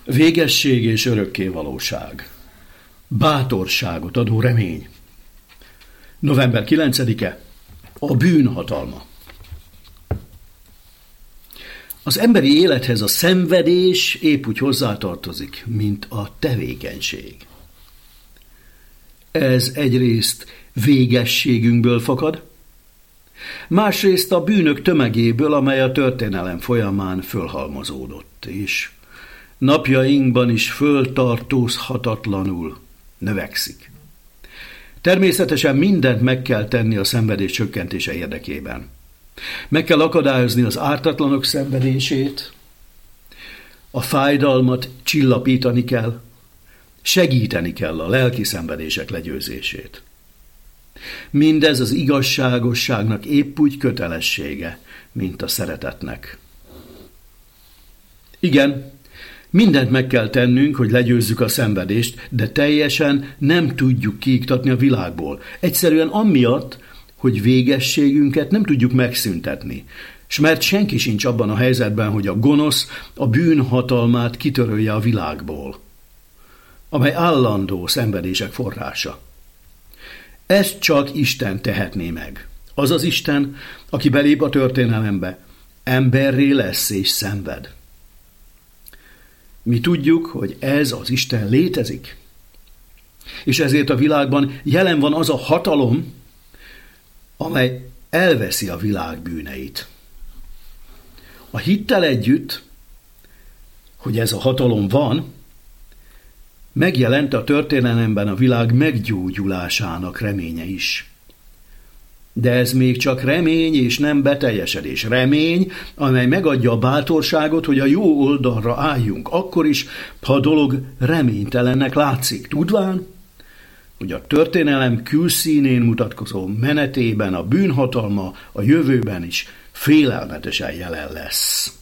Végesség és örökkévalóság. Bátorságot adó remény. November 9-e. A bűn hatalma. Az emberi élethez a szenvedés épp úgy hozzátartozik, mint a tevékenység. Ez egyrészt végességünkből fakad, másrészt a bűnök tömegéből, amely a történelem folyamán fölhalmozódott, és napjainkban is föltartózhatatlanul növekszik. Természetesen mindent meg kell tenni a szenvedés csökkentése érdekében. Meg kell akadályozni az ártatlanok szenvedését, a fájdalmat csillapítani kell, segíteni kell a lelki szenvedések legyőzését. Mindez az igazságosságnak épp úgy kötelessége, mint a szeretetnek. Igen, mindent meg kell tennünk, hogy legyőzzük a szenvedést, de teljesen nem tudjuk kiiktatni a világból. Egyszerűen amiatt, hogy végességünket nem tudjuk megszüntetni, s mert senki sincs abban a helyzetben, hogy a gonosz a bűn hatalmát kitörölje a világból, amely állandó szenvedések forrása. Ezt csak Isten tehetné meg. Az az Isten, aki belép a történelembe, emberré lesz és szenved. Mi tudjuk, hogy ez az Isten létezik, és ezért a világban jelen van az a hatalom, amely elveszi a világ bűneit. A hittel együtt, hogy ez a hatalom van, megjelent a történelemben a világ meggyógyulásának reménye is. De ez még csak remény és nem beteljesedés. Remény, amely megadja a bátorságot, hogy a jó oldalra álljunk, akkor is, ha a dolog reménytelennek látszik. Tudván, hogy a történelem külszínén mutatkozó menetében a bűnhatalma a jövőben is félelmetesen jelen lesz.